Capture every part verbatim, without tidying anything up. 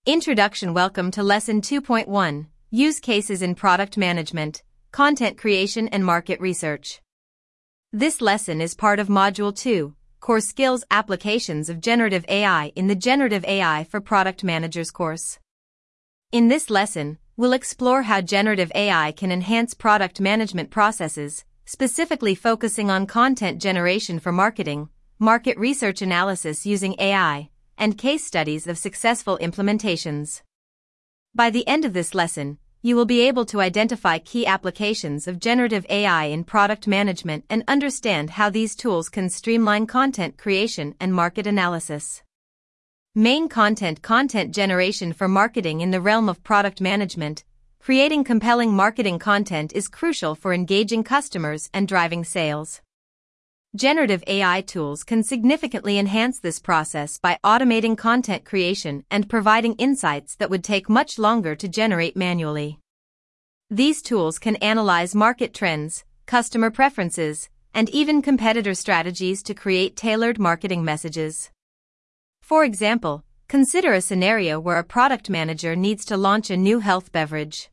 Introduction. Welcome to Lesson two point one, Use Cases in Product Management, Content Creation and Market Research. This lesson is part of Module two, Core Skills Applications of Generative A I in the Generative A I for Product Managers course. In this lesson, we'll explore how generative A I can enhance product management processes, specifically focusing on content generation for marketing, market research analysis using A I, and case studies of successful implementations. By the end of this lesson, you will be able to identify key applications of generative A I in product management and understand how these tools can streamline content creation and market analysis. Main content Content generation for marketing. In the realm of product management, creating compelling marketing content is crucial for engaging customers and driving sales. Generative A I tools can significantly enhance this process by automating content creation and providing insights that would take much longer to generate manually. These tools can analyze market trends, customer preferences, and even competitor strategies to create tailored marketing messages. For example, consider a scenario where a product manager needs to launch a new health beverage.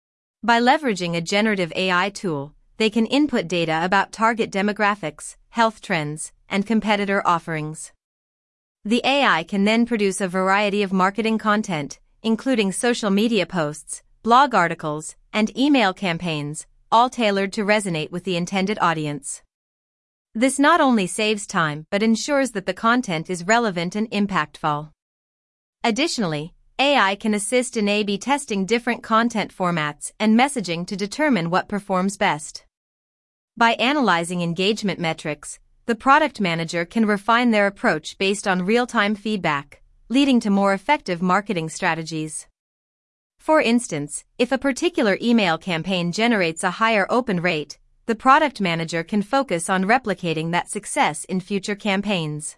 By leveraging a generative A I tool, they can input data about target demographics, health trends, and competitor offerings. The A I can then produce a variety of marketing content, including social media posts, blog articles, and email campaigns, all tailored to resonate with the intended audience. This not only saves time but ensures that the content is relevant and impactful. Additionally, A I can assist in A B testing different content formats and messaging to determine what performs best. By analyzing engagement metrics, the product manager can refine their approach based on real-time feedback, leading to more effective marketing strategies. For instance, if a particular email campaign generates a higher open rate, the product manager can focus on replicating that success in future campaigns.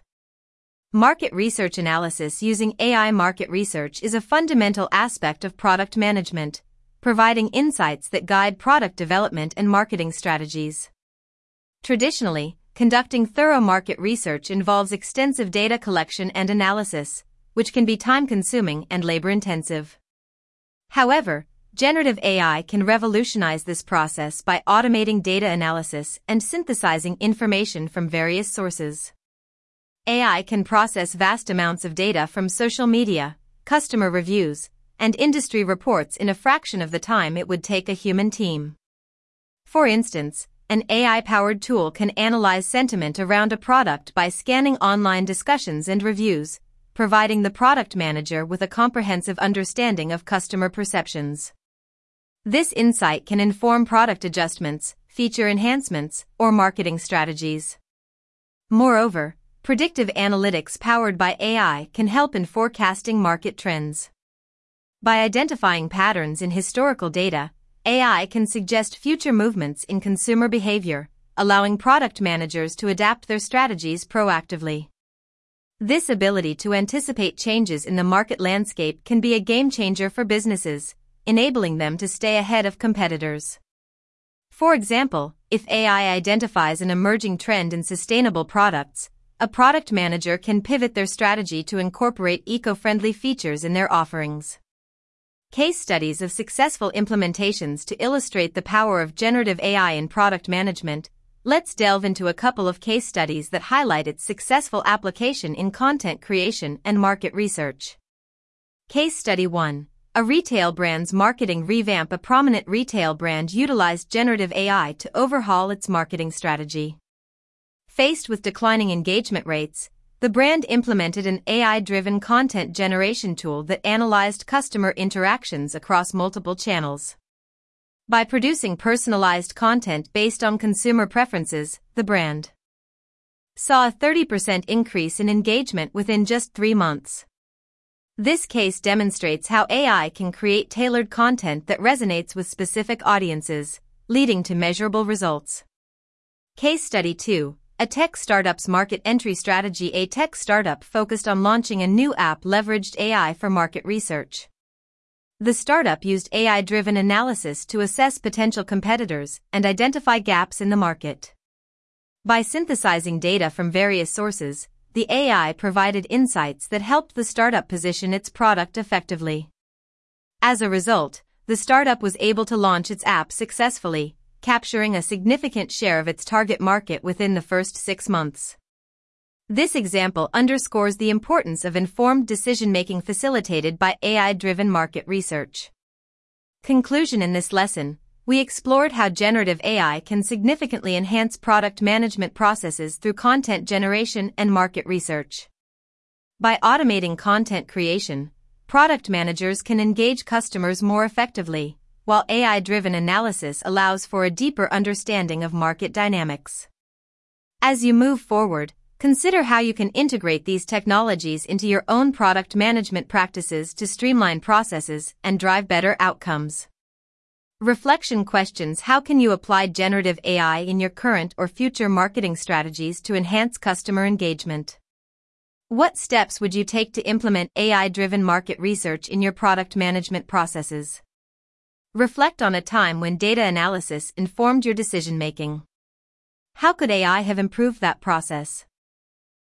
Market research analysis using A I. Market research is a fundamental aspect of product management, providing insights that guide product development and marketing strategies. Traditionally, conducting thorough market research involves extensive data collection and analysis, which can be time-consuming and labor-intensive. However, generative A I can revolutionize this process by automating data analysis and synthesizing information from various sources. A I can process vast amounts of data from social media, customer reviews, and industry reports in a fraction of the time it would take a human team. For instance, an A I-powered tool can analyze sentiment around a product by scanning online discussions and reviews, providing the product manager with a comprehensive understanding of customer perceptions. This insight can inform product adjustments, feature enhancements, or marketing strategies. Moreover, predictive analytics powered by A I can help in forecasting market trends. By identifying patterns in historical data, A I can suggest future movements in consumer behavior, allowing product managers to adapt their strategies proactively. This ability to anticipate changes in the market landscape can be a game-changer for businesses, enabling them to stay ahead of competitors. For example, if A I identifies an emerging trend in sustainable products, a product manager can pivot their strategy to incorporate eco-friendly features in their offerings. Case studies of successful implementations. To illustrate the power of generative A I in product management, let's delve into a couple of case studies that highlight its successful application in content creation and market research. Case Study one. A retail brand's marketing revamp. A prominent retail brand utilized generative A I to overhaul its marketing strategy. Faced with declining engagement rates, the brand implemented an A I-driven content generation tool that analyzed customer interactions across multiple channels. By producing personalized content based on consumer preferences, the brand saw a thirty percent increase in engagement within just three months. This case demonstrates how A I can create tailored content that resonates with specific audiences, leading to measurable results. Case Study two. A tech startup's market entry strategy. A tech startup focused on launching a new app leveraged A I for market research. The startup used A I-driven analysis to assess potential competitors and identify gaps in the market. By synthesizing data from various sources, the A I provided insights that helped the startup position its product effectively. As a result, the startup was able to launch its app successfully, capturing a significant share of its target market within the first six months. This example underscores the importance of informed decision-making facilitated by A I-driven market research. Conclusion: in this lesson, we explored how generative A I can significantly enhance product management processes through content generation and market research. By automating content creation, product managers can engage customers more effectively, while A I-driven analysis allows for a deeper understanding of market dynamics. As you move forward, consider how you can integrate these technologies into your own product management practices to streamline processes and drive better outcomes. Reflection questions: how can you apply generative A I in your current or future marketing strategies to enhance customer engagement? What steps would you take to implement A I-driven market research in your product management processes? Reflect on a time when data analysis informed your decision-making. How could A I have improved that process?